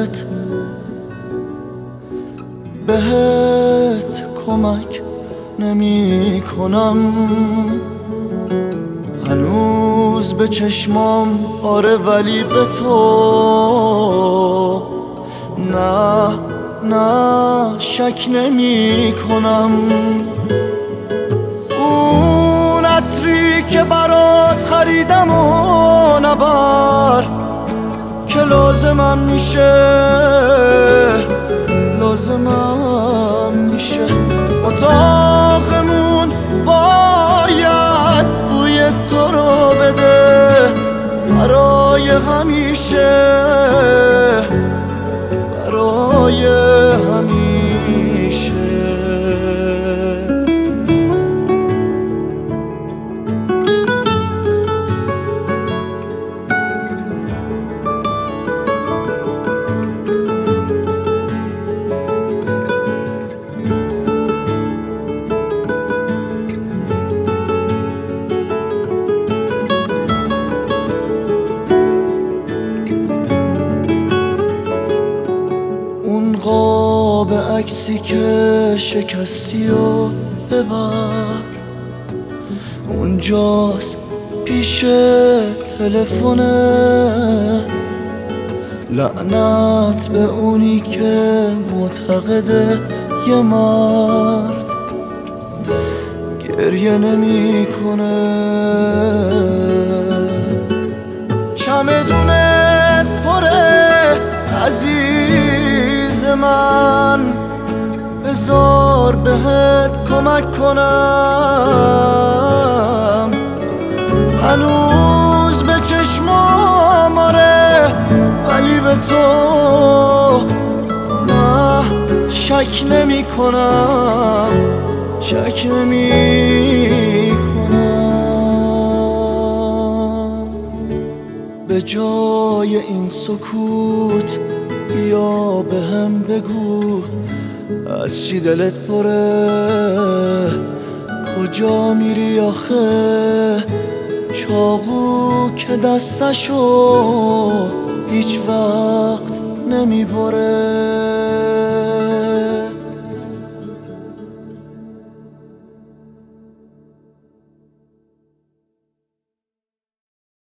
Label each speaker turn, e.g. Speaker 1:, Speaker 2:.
Speaker 1: دلت بهت کمک نمی کنم. هنوز به چشمام آره ولی به تو نه نه شک نمی کنم. اون عطری که برات خریدم و نبر که لازمم میشه اتاقمون باید بوی تو رو بده برای همیشه، برای همیشه. قاب عکسی که شکستی و ببر، اونجاست پیش تلفونه. لعنت به اونی که معتقده یه مرد گریه نمی کنه. چمدونت پره عزیز من، بذار بهت کمک کنم. هنوز به چشمام آره ولی به تو نه شک نمی کنم، شک نمی کنم. به جای این سکوت بیا به هم بگو از چی دلت پره، کجا میری آخه؟ چاقو که دستشو هیچ وقت نمیبره.